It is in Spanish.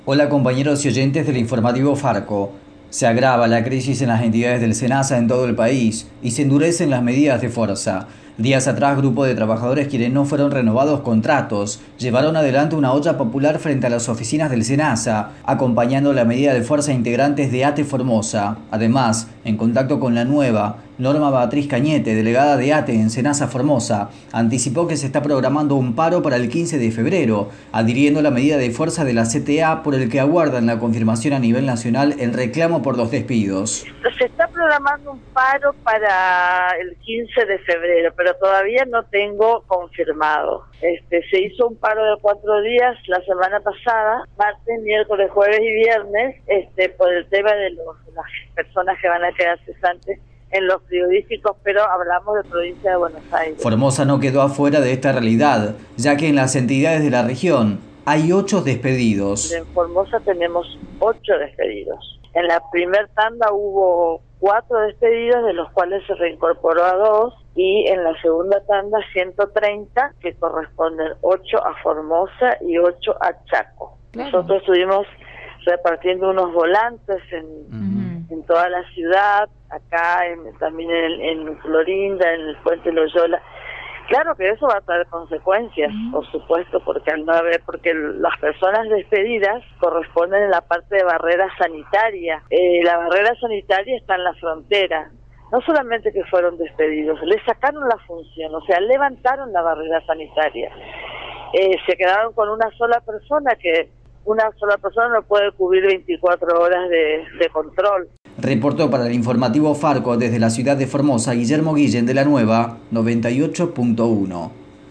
Hola compañeros y oyentes del informativo Farco. Se agrava la crisis en las entidades del SENASA en todo el país y se endurecen las medidas de fuerza. Días atrás, grupo de trabajadores quienes no fueron renovados contratos llevaron adelante una olla popular frente a las oficinas del SENASA, acompañando la medida de fuerza integrantes de ATE Formosa. Además, en contacto con la nueva, Norma Beatriz Cañete, delegada de ATE en SENASA Formosa, anticipó que se está programando un paro para el 15 de febrero, adhiriendo la medida de fuerza de la CTA por el que aguardan la confirmación a nivel nacional en reclamo por los despidos. Se está programando un paro para el 15 de febrero, pero todavía no tengo confirmado. Se hizo un paro de 4 días la semana pasada, martes, miércoles, jueves y viernes, por el tema de las personas que van a quedar cesantes en los frigoríficos, pero hablamos de provincia de Buenos Aires. Formosa no quedó afuera de esta realidad, ya que en las entidades de la región hay 8 despedidos. En Formosa tenemos 8 despedidos. En la primer tanda hubo 4 despedidos, de los cuales se reincorporó a 2, y en la segunda tanda 130, que corresponden 8 a Formosa y 8 a Chaco. Claro. Nosotros estuvimos repartiendo unos volantes en toda la ciudad, acá también en Florinda, en el Puente Loyola. Claro que eso va a traer consecuencias, por supuesto, porque las personas despedidas corresponden en la parte de barrera sanitaria. La barrera sanitaria está en la frontera. No solamente que fueron despedidos, le sacaron la función, o sea, levantaron la barrera sanitaria. Se quedaron con una sola persona, que una sola persona no puede cubrir 24 horas de control. Reportó para el informativo Farco desde la ciudad de Formosa Guillermo Guillén de la Nueva 98.1.